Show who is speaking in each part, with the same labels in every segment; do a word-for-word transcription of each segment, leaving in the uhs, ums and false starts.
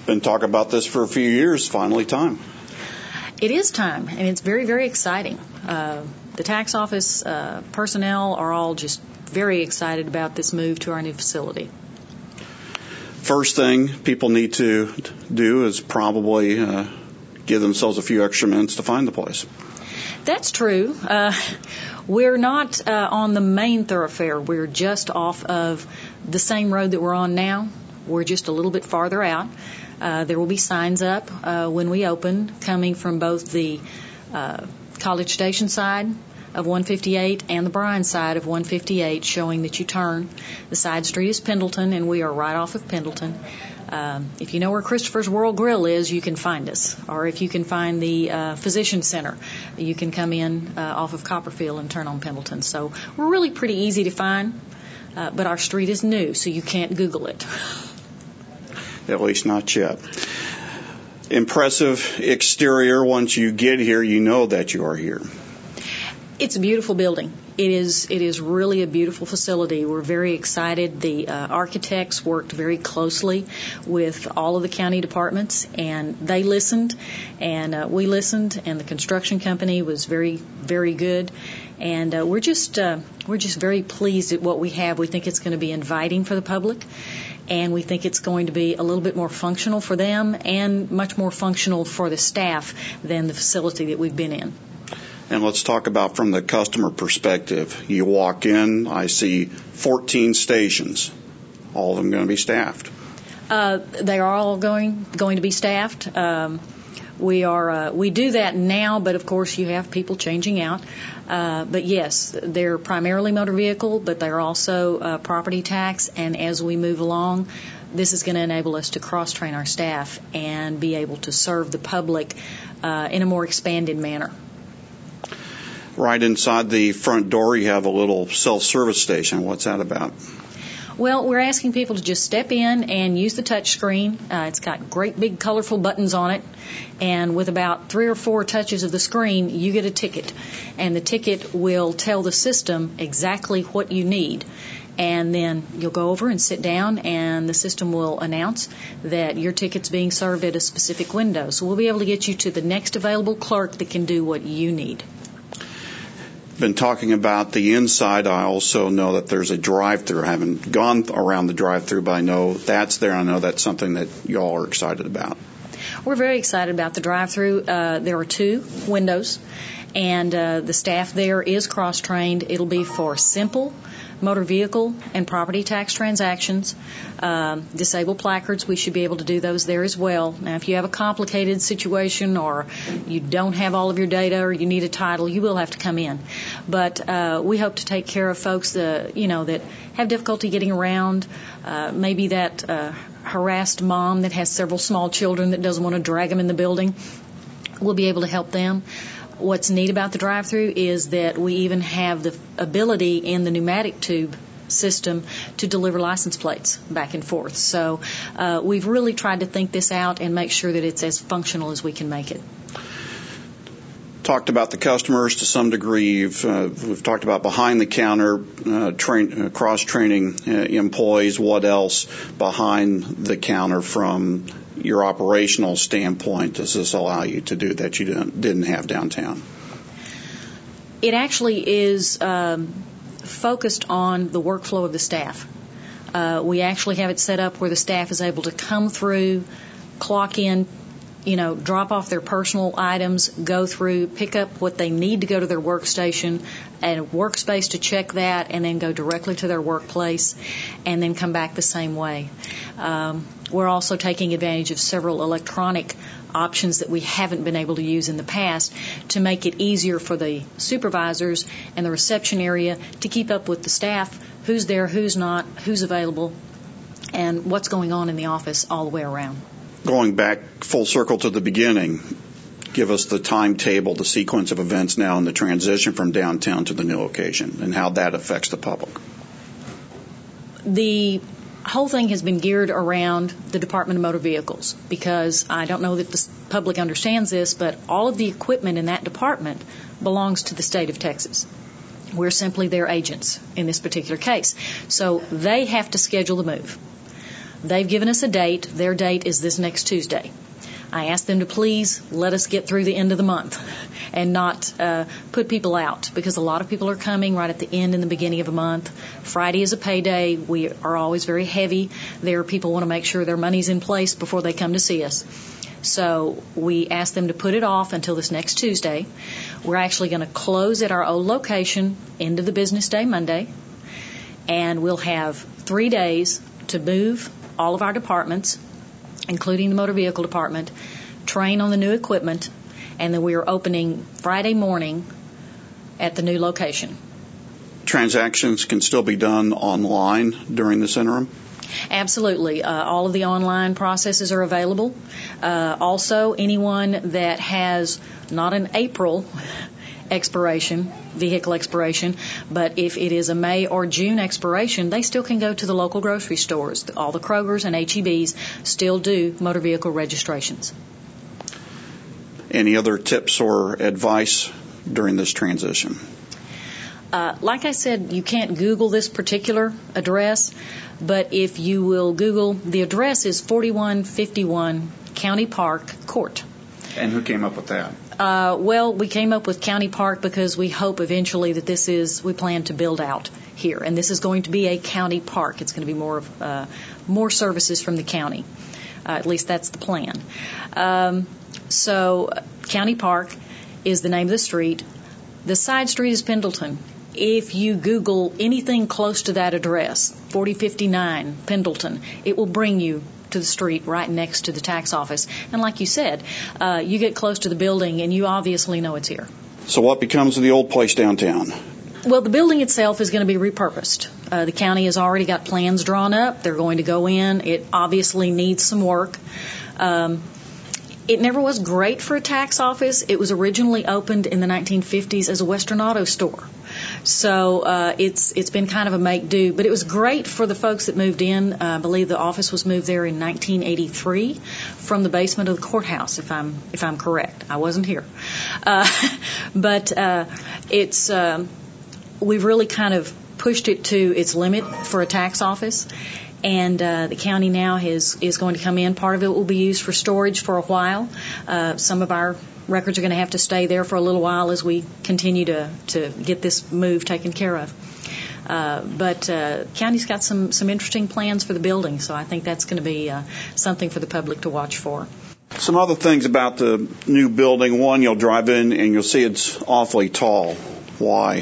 Speaker 1: Been talking about this for a few years. Finally time.
Speaker 2: It is time, and it's very, very exciting. Uh, the tax office uh, personnel are all just very excited about this move to our new facility.
Speaker 1: First thing people need to do is probably uh, give themselves a few extra minutes to find the place.
Speaker 2: That's true. Uh, we're not uh, on the main thoroughfare. We're just off of the same road that we're on now. We're just a little bit farther out. Uh, there will be signs up uh, when we open coming from both the uh, College Station side of one fifty-eight and the Bryan side of one fifty-eight showing that you turn. The side street is Pendleton, and we are right off of Pendleton. Um, if you know where Christopher's World Grill is, you can find us. Or if you can find the uh, Physician Center, you can come in uh, off of Copperfield and turn on Pendleton. So we're really pretty easy to find, uh, but our street is new, so you can't Google it.
Speaker 1: At least not yet. Impressive exterior. Once you get here, you know that you are here.
Speaker 2: It's a beautiful building. It is it is really a beautiful facility. We're very excited. The uh, architects worked very closely with all of the county departments, and they listened, and uh, we listened, and the construction company was very, very good. And uh, we're just uh, we're just very pleased at what we have. We think it's going to be inviting for the public, and we think it's going to be a little bit more functional for them and much more functional for the staff than the facility that we've been in.
Speaker 1: And let's talk about from the customer perspective. You walk in, I see fourteen stations, all of them going to be staffed.
Speaker 2: Uh, they are all going going to be staffed. Um, we are uh, we do that now, but of course you have people changing out. Uh, but yes, they're primarily motor vehicle, but they're also uh, property tax. And as we move along, this is going to enable us to cross-train our staff and be able to serve the public uh, in a more expanded manner.
Speaker 1: Right inside the front door, you have a little self-service station. What's that about?
Speaker 2: Well, we're asking people to just step in and use the touch screen. Uh, it's got great big colorful buttons on it. And with about three or four touches of the screen, you get a ticket. And the ticket will tell the system exactly what you need. And then you'll go over and sit down, and the system will announce that your ticket's being served at a specific window. So we'll be able to get you to the next available clerk that can do what you need.
Speaker 1: Been talking about the inside. I also know that there's a drive-through. I haven't gone around the drive-through, but I know that's there. I know that's something that y'all are excited about.
Speaker 2: We're very excited about the drive-through. Uh, there are two windows, and uh, the staff there is cross-trained. It'll be for simple motor vehicle and property tax transactions. Um, disabled placards, we should be able to do those there as well. Now, if you have a complicated situation or you don't have all of your data or you need a title, you will have to come in. But uh, we hope to take care of folks that, you know, that have difficulty getting around, uh, maybe that uh, harassed mom that has several small children that doesn't want to drag them in the building. We'll be able to help them. What's neat about the drive-through is that we even have the ability in the pneumatic tube system to deliver license plates back and forth. So uh, we've really tried to think this out and make sure that it's as functional as we can make it.
Speaker 1: Talked about the customers to some degree. We've, uh, we've talked about behind the counter, uh, train, uh, cross-training uh, employees. What else behind the counter from your operational standpoint does this allow you to do that you didn't, didn't have downtown?
Speaker 2: It actually is um, focused on the workflow of the staff. Uh, we actually have it set up where the staff is able to come through, clock in, you know, drop off their personal items, go through, pick up what they need to go to their workstation, and a workspace to check that, and then go directly to their workplace, and then come back the same way. Um, we're also taking advantage of several electronic options that we haven't been able to use in the past to make it easier for the supervisors and the reception area to keep up with the staff, who's there, who's not, who's available, and what's going on in the office all the way around.
Speaker 1: Going back full circle to the beginning, give us the timetable, the sequence of events now and the transition from downtown to the new location and how that affects the public.
Speaker 2: The whole thing has been geared around the Department of Motor Vehicles because I don't know that the public understands this, but all of the equipment in that department belongs to the state of Texas. We're simply their agents in this particular case. So they have to schedule the move. They've given us a date. Their date is this next Tuesday. I asked them to please let us get through the end of the month and not uh, put people out, because a lot of people are coming right at the end and the beginning of a month. Friday is a payday. We are always very heavy there. People want to make sure their money's in place before they come to see us. So we asked them to put it off until this next Tuesday. We're actually going to close at our old location end of the business day, Monday, and we'll have three days to move all of our departments, including the motor vehicle department, train on the new equipment, and then we are opening Friday morning at the new location.
Speaker 1: Transactions can still be done online during this interim?
Speaker 2: Absolutely. Uh, all of the online processes are available. Uh, also, anyone that has not an April expiration, vehicle expiration, but if it is a May or June expiration, they still can go to the local grocery stores. All the Krogers and H E Bs still do motor vehicle registrations.
Speaker 1: Any other tips or advice during this transition?
Speaker 2: Uh, like I said, you can't Google this particular address, but if you will Google, the address is forty-one fifty-one County Park Court.
Speaker 1: And who came up with that?
Speaker 2: Uh, well, we came up with County Park because we hope eventually that this is, we plan to build out here, and this is going to be a county park. It's going to be more of uh, more services from the county. Uh, at least that's the plan. Um, so, County Park is the name of the street. The side street is Pendleton. If you Google anything close to that address, forty fifty-nine Pendleton, it will bring you to the street right next to the tax office. And like you said, uh, you get close to the building and you obviously know it's here.
Speaker 1: So what becomes of the old place downtown?
Speaker 2: Well, the building itself is going to be repurposed. Uh, the county has already got plans drawn up. They're going to go in. It obviously needs some work. Um, It never was great for a tax office. It was originally opened in the nineteen fifties as a Western Auto store. So uh, it's it's been kind of a make-do. But it was great for the folks that moved in. Uh, I believe the office was moved there in nineteen eighty-three from the basement of the courthouse, if I'm if I'm correct. I wasn't here. Uh, but uh, it's um, we've really kind of pushed it to its limit for a tax office. And uh, the county now is, is going to come in. Part of it will be used for storage for a while. Uh, some of our records are going to have to stay there for a little while as we continue to, to get this move taken care of. Uh, but uh, county's got some, some interesting plans for the building, so I think that's going to be uh, something for the public to watch for.
Speaker 1: Some other things about the new building. One, you'll drive in and you'll see it's awfully tall. Why?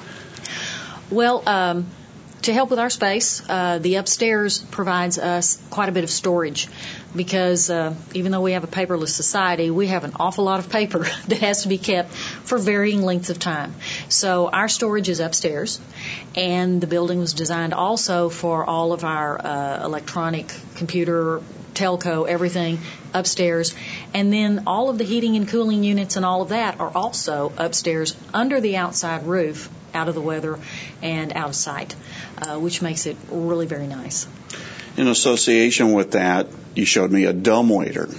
Speaker 2: Well, um, to help with our space, uh, the upstairs provides us quite a bit of storage because uh, even though we have a paperless society, we have an awful lot of paper that has to be kept for varying lengths of time. So our storage is upstairs, and the building was designed also for all of our uh, electronic, computer, telco, everything upstairs. And then all of the heating and cooling units and all of that are also upstairs under the outside roof, out of the weather and out of sight, uh, which makes it really very nice.
Speaker 1: In association with that, you showed me a dumbwaiter.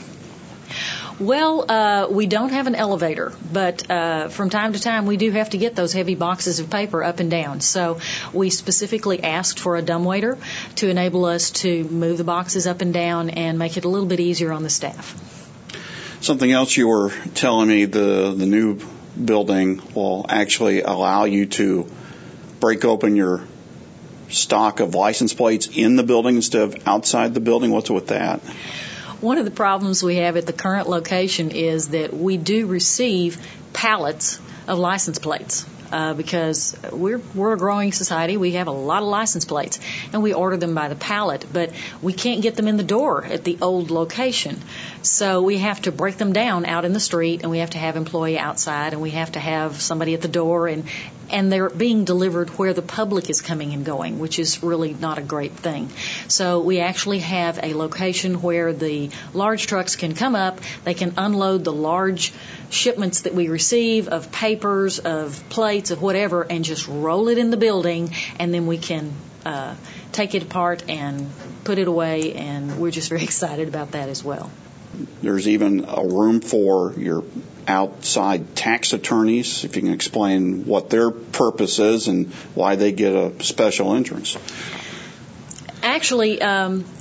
Speaker 2: Well, uh, we don't have an elevator, but uh, from time to time we do have to get those heavy boxes of paper up and down. So we specifically asked for a dumbwaiter to enable us to move the boxes up and down and make it a little bit easier on the staff.
Speaker 1: Something else you were telling me, the, the new building will actually allow you to break open your stock of license plates in the building instead of outside the building. What's with that?
Speaker 2: One of the problems we have at the current location is that we do receive pallets of license plates uh, because we're we're a growing society. We have a lot of license plates, and we order them by the pallet, but we can't get them in the door at the old location. So we have to break them down out in the street, and we have to have employee outside, and we have to have somebody at the door, and and they're being delivered where the public is coming and going, which is really not a great thing. So we actually have a location where the large trucks can come up, they can unload the large shipments that we receive of papers, of plates, of whatever, and just roll it in the building, and then we can uh, take it apart and put it away, and we're just very excited about that as well.
Speaker 1: There's even a room for your outside tax attorneys, if you can explain what their purpose is and why they get a special entrance.
Speaker 2: Actually, um,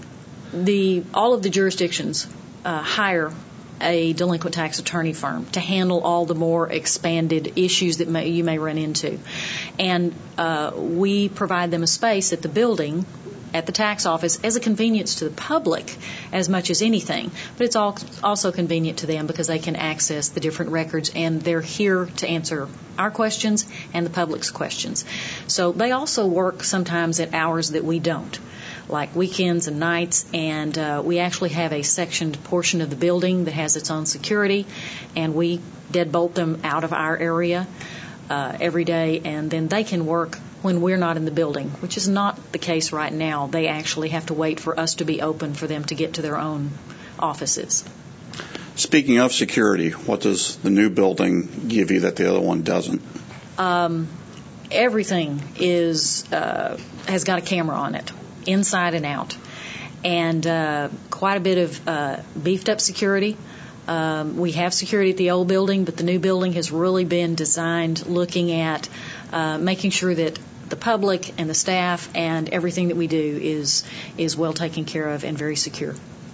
Speaker 2: the all of the jurisdictions uh, hire a delinquent tax attorney firm to handle all the more expanded issues that may, you may run into. And uh, we provide them a space at the building, at the tax office, as a convenience to the public as much as anything. But it's all, also convenient to them because they can access the different records, and they're here to answer our questions and the public's questions. So they also work sometimes at hours that we don't, like weekends and nights, and uh, we actually have a sectioned portion of the building that has its own security, and we deadbolt them out of our area uh, every day, and then they can work when we're not in the building, which is not the case right now. They actually have to wait for us to be open for them to get to their own offices.
Speaker 1: Speaking of security, what does the new building give you that the other one doesn't?
Speaker 2: Um, everything is uh, has got a camera on it, inside and out, and uh, quite a bit of uh, beefed up security. Um, we have security at the old building, but the new building has really been designed looking at uh, making sure that the public and the staff and everything that we do is is well taken care of and very secure.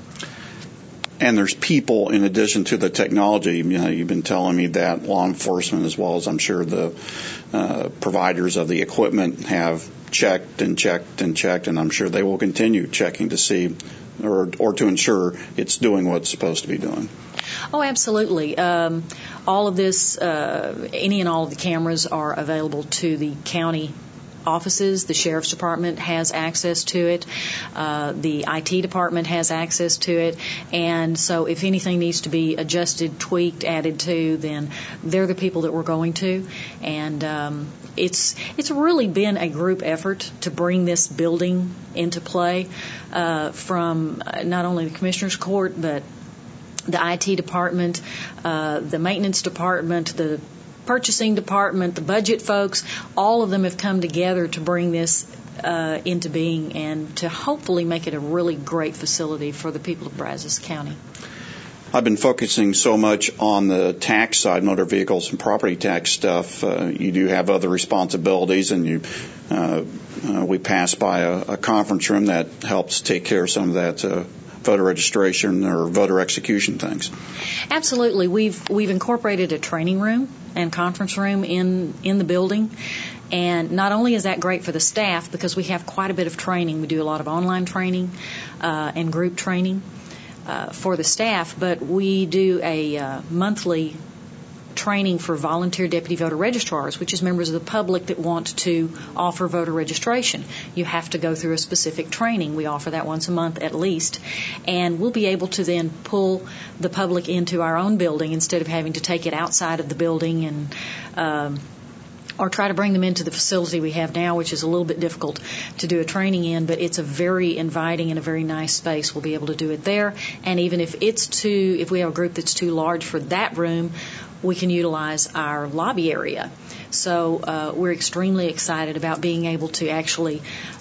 Speaker 1: And there's people in addition to the technology. You know, you've been telling me that law enforcement, as well as I'm sure the uh, providers of the equipment, have checked and checked and checked, and I'm sure they will continue checking to see or or to ensure it's doing what it's supposed to be doing.
Speaker 2: Oh, absolutely. Um, all of this, uh, any and all of the cameras are available to the county offices. The Sheriff's Department has access to it. Uh, the I T Department has access to it. And so if anything needs to be adjusted, tweaked, added to, then they're the people that we're going to. And um, it's it's really been a group effort to bring this building into play uh, from not only the Commissioner's Court, but the I T Department, uh, the Maintenance Department, the Purchasing Department, the budget folks. All of them have come together to bring this uh, into being and to hopefully make it a really great facility for the people of Brazos County.
Speaker 1: I've been focusing so much on the tax side, motor vehicles and property tax stuff. Uh, you do have other responsibilities, and you uh, uh, we passed by a, a conference room that helps take care of some of that uh, voter registration or voter execution things.
Speaker 2: Absolutely. We've we've incorporated a training room and conference room in, in the building. And not only is that great for the staff because we have quite a bit of training. We do a lot of online training uh, and group training uh, for the staff, but we do a uh, monthly training for volunteer deputy voter registrars, which is members of the public that want to offer voter registration. You have to go through a specific training. We offer that once a month at least, and we'll be able to then pull the public into our own building instead of having to take it outside of the building and um, or try to bring them into the facility we have now, which is a little bit difficult to do a training in, but it's a very inviting and a very nice space. We'll be able to do it there, and even if it's too, if we have a group that's too large for that room, we can utilize our lobby area. So uh, we're extremely excited about being able to actually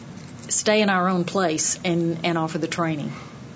Speaker 2: stay in our own place and, and offer the training.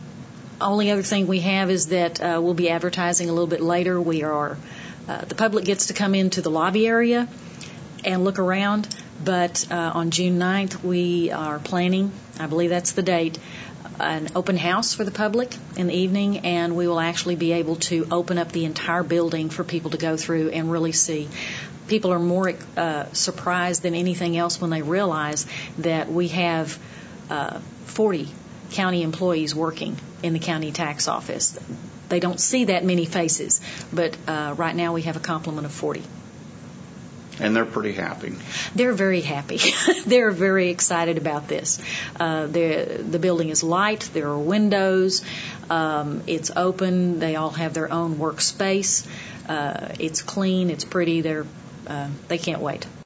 Speaker 2: Only other thing we have is that uh, we'll be advertising a little bit later. We are uh, the public gets to come into the lobby area and look around, but uh, on June ninth we are planning, I believe that's the date, an open house for the public in the evening, and we will actually be able to open up the entire building for people to go through and really see. People are more uh, surprised than anything else when they realize that we have uh, forty county employees working in the county tax office. They don't see that many faces, but uh, right now we have a complement of forty.
Speaker 1: And they're pretty happy.
Speaker 2: They're very happy. They're very excited about this. Uh, the building is light. There are windows. Um, it's open. They all have their own workspace. Uh, it's clean. It's pretty. They're uh, they can't wait.